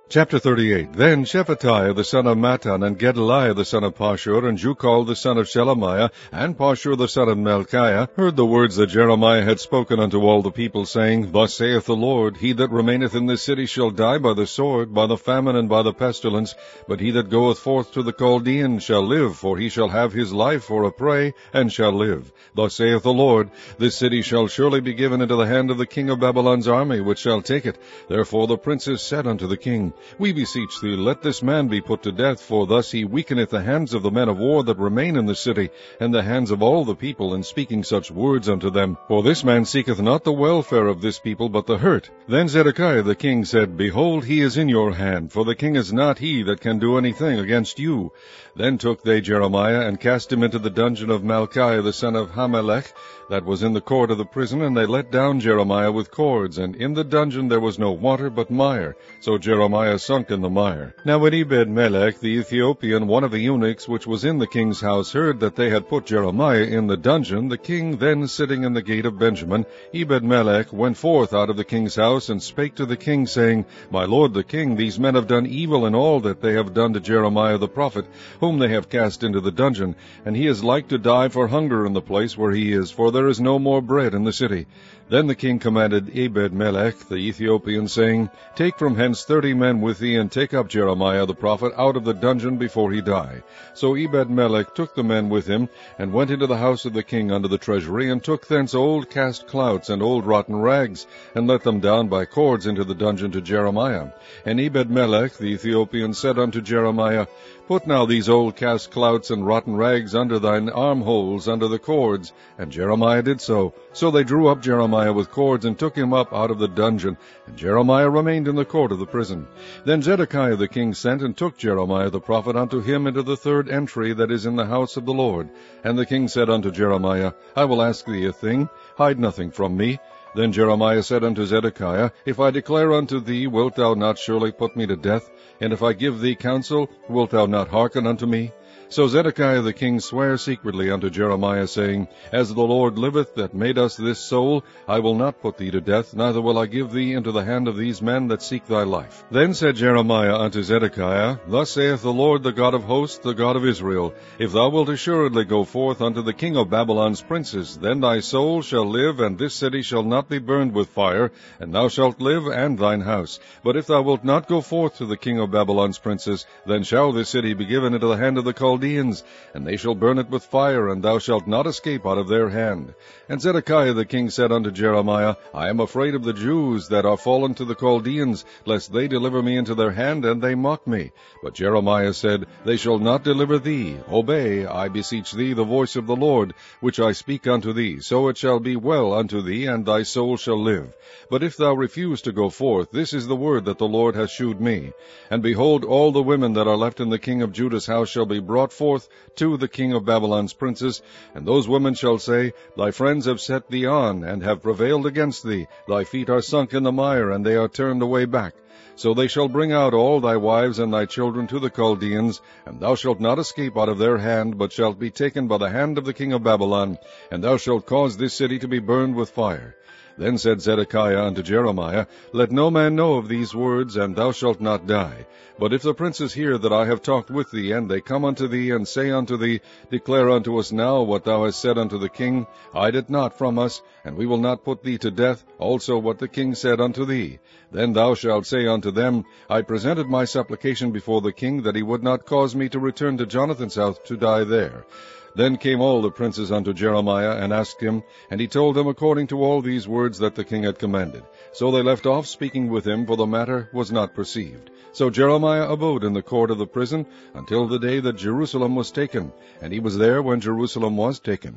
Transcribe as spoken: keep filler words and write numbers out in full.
Chapter thirty-eight. Then Shephatiah the son of Mattan, and Gedaliah the son of Pashur, and Jucal the son of Shelemiah, and Pashur the son of Melchiah, heard the words that Jeremiah had spoken unto all the people, saying, Thus saith the Lord, He that remaineth in this city shall die by the sword, by the famine, and by the pestilence, but he that goeth forth to the Chaldeans shall live, for he shall have his life for a prey, and shall live. Thus saith the Lord, This city shall surely be given into the hand of the king of Babylon's army, which shall take it. Therefore the princes said unto the king, We beseech thee, let this man be put to death, for thus he weakeneth the hands of the men of war that remain in the city, and the hands of all the people, in speaking such words unto them. For this man seeketh not the welfare of this people, but the hurt. Then Zedekiah the king said, Behold, he is in your hand, for the king is not he that can do anything against you. Then took they Jeremiah, and cast him into the dungeon of Malchiah the son of Hamelech, that was in the court of the prison, and they let down Jeremiah with cords, and in the dungeon there was no water but mire. So Jeremiah sunk in the mire. Now when Ebed-melech the Ethiopian, one of the eunuchs which was in the king's house, heard that they had put Jeremiah in the dungeon, the king then sitting in the gate of Benjamin, Ebed-melech went forth out of the king's house, and spake to the king, saying, My lord the king, these men have done evil in all that they have done to Jeremiah the prophet, whom they have cast into the dungeon, and he is like to die for hunger in the place where he is, for there is no more bread in the city. Then the king commanded Ebed-melech the Ethiopian, saying, Take from hence thirty men with thee, and take up Jeremiah the prophet out of the dungeon before he die. So Ebed-melech took the men with him, and went into the house of the king under the treasury, and took thence old cast clouts and old rotten rags, and let them down by cords into the dungeon to Jeremiah. And Ebed-melech the Ethiopian said unto Jeremiah, Put now these old cast clouts and rotten rags under thine armholes, under the cords. And Jeremiah did so. So they drew up Jeremiah with cords, and took him up out of the dungeon, and Jeremiah remained in the court of the prison. Then Zedekiah the king sent, and took Jeremiah the prophet unto him into the third entry that is in the house of the Lord. And the king said unto Jeremiah, I will ask thee a thing, hide nothing from me. Then Jeremiah said unto Zedekiah, If I declare unto thee, wilt thou not surely put me to death? And if I give thee counsel, wilt thou not hearken unto me? So Zedekiah the king sware secretly unto Jeremiah, saying, As the Lord liveth that made us this soul, I will not put thee to death, neither will I give thee into the hand of these men that seek thy life. Then said Jeremiah unto Zedekiah, Thus saith the Lord, the God of hosts, the God of Israel, If thou wilt assuredly go forth unto the king of Babylon's princes, then thy soul shall live, and this city shall not be burned with fire, and thou shalt live, and thine house. But if thou wilt not go forth to the king of Babylon's princes, then shall this city be given into the hand of the Chaldeans, and they shall burn it with fire, and thou shalt not escape out of their hand. And Zedekiah the king said unto Jeremiah, I am afraid of the Jews that are fallen to the Chaldeans, lest they deliver me into their hand, and they mock me. But Jeremiah said, They shall not deliver thee. Obey, I beseech thee, the voice of the Lord, which I speak unto thee. So it shall be well unto thee, and thy soul shall live. But if thou refuse to go forth, this is the word that the Lord hath shewed me. And behold, all the women that are left in the king of Judah's house shall be brought forth to the king of Babylon's princes, and those women shall say, Thy friends have set thee on, and have prevailed against thee. Thy feet are sunk in the mire, and they are turned away back. So they shall bring out all thy wives and thy children to the Chaldeans, and thou shalt not escape out of their hand, but shalt be taken by the hand of the king of Babylon, and thou shalt cause this city to be burned with fire. Then said Zedekiah unto Jeremiah, Let no man know of these words, and thou shalt not die. But if the princes hear that I have talked with thee, and they come unto thee, and say unto thee, Declare unto us now what thou hast said unto the king, hide it not from us, and we will not put thee to death, also what the king said unto thee. Then thou shalt say unto them, I presented my supplication before the king, that he would not cause me to return to Jonathan's house to die there. Then came all the princes unto Jeremiah, and asked him, and he told them according to all these words that the king had commanded. So they left off speaking with him, for the matter was not perceived. So Jeremiah abode in the court of the prison until the day that Jerusalem was taken, and he was there when Jerusalem was taken.